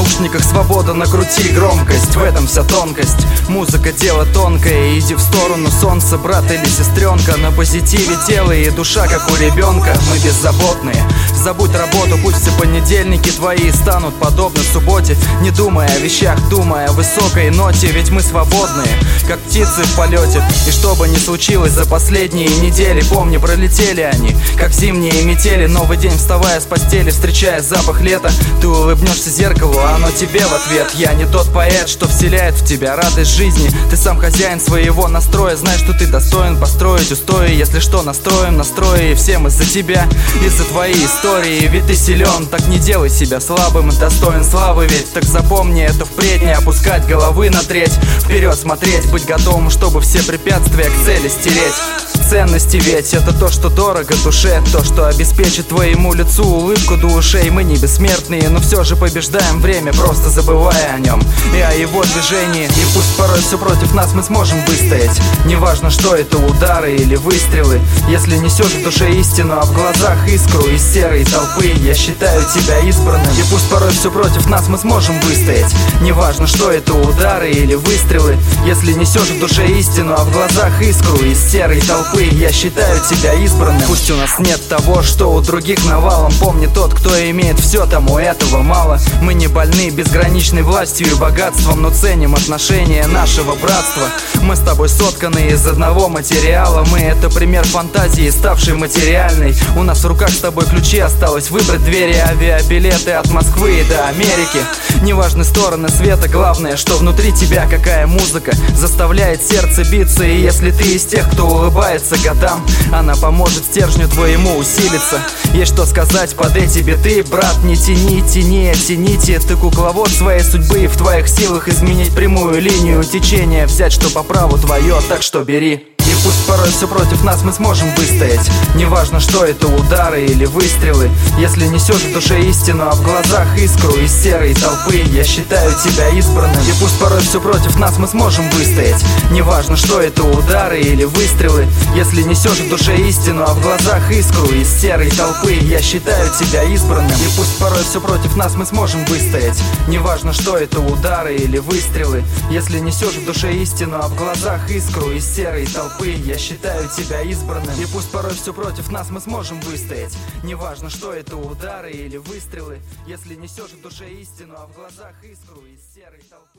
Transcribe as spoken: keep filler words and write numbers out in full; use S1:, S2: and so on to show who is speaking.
S1: наушниках свобода, накрути громкость. В этом вся тонкость, музыка дело тонкое. Иди в сторону солнца, брат или сестренка. На позитиве тело и душа, как у ребенка. Мы беззаботные, забудь работу, пусть все понедельники твои станут подобны субботе. Не думая о вещах, думая о высокой ноте. Ведь мы свободные, как птицы в полете. И что бы ни случилось за последние недели, помни, пролетели они, как зимние метели. Новый день, вставая с постели, встречая запах лета, ты улыбнешься зеркалу, а оно тебе в ответ. Я не тот поэт, что вселяет в тебя радость жизни. Ты сам хозяин своего настроя, знай, что ты достоин построить устои. Если что, настроим настрои, и всем из-за тебя, из-за твоей истории. Ведь ты силен, так не делай себя слабым, достоин славы. Ведь так запомни это впредь, не опускать головы на треть, вперед смотреть, быть готовым, чтобы все препятствия к цели стереть. Ценности ведь это то, что дорого душе, то, что обеспечит твоему лицу улыбку до ушей. Мы не бессмертные, но все же побеждаем время, просто забывая о нем и о его движении. И пусть порой все против нас, мы сможем выстоять. Неважно, что это, удары или выстрелы. Если несешь в душе истину, а в глазах искру из серой толпы, я считаю тебя избранным. И пусть порой все против нас, мы сможем выстоять. Неважно, что это, удары или выстрелы. Если несешь в душе истину, а в глазах искру из серой толпы, я считаю тебя избранным. Пусть у нас нет того, что у других навалом. Помни, тот, кто имеет все, тому этого мало. Мы не больны безграничной властью и богатством, но ценим отношения нашего братства. Мы с тобой сотканы из одного материала. Мы — это пример фантазии, ставшей материальной. У нас в руках с тобой ключи, осталось выбрать двери, авиабилеты от Москвы и до Америки. Неважны стороны света, главное, что внутри тебя какая музыка заставляет сердце биться. И если ты из тех, кто улыбается годам, она поможет стержню твоему усилиться. Есть что сказать под эти биты, брат, не тяни, тяни, тяните. Ты кукловод своей судьбы, и в твоих силах изменить прямую линию течения, взять что по праву твое, так что бери. И пусть порой все против нас, мы сможем выстоять. Неважно, что это, удары или выстрелы. Если несешь в душе истину, а в глазах искру из серой толпы, я считаю тебя избранным. И пусть порой все против нас, мы сможем выстоять. Неважно, что это, удары или выстрелы. Если несешь в душе истину, а в глазах искру из серой толпы, я считаю тебя избранным. И пусть порой все против нас, мы сможем выстоять. Неважно, что это, удары или выстрелы. Если несешь в душе истину, а в глазах искру из серой толпы, я считаю тебя избранным. И пусть порой все против нас, мы сможем выстоять. Неважно, что это, удары или выстрелы. Если несешь в душе истину, а в глазах искру из серой толпы.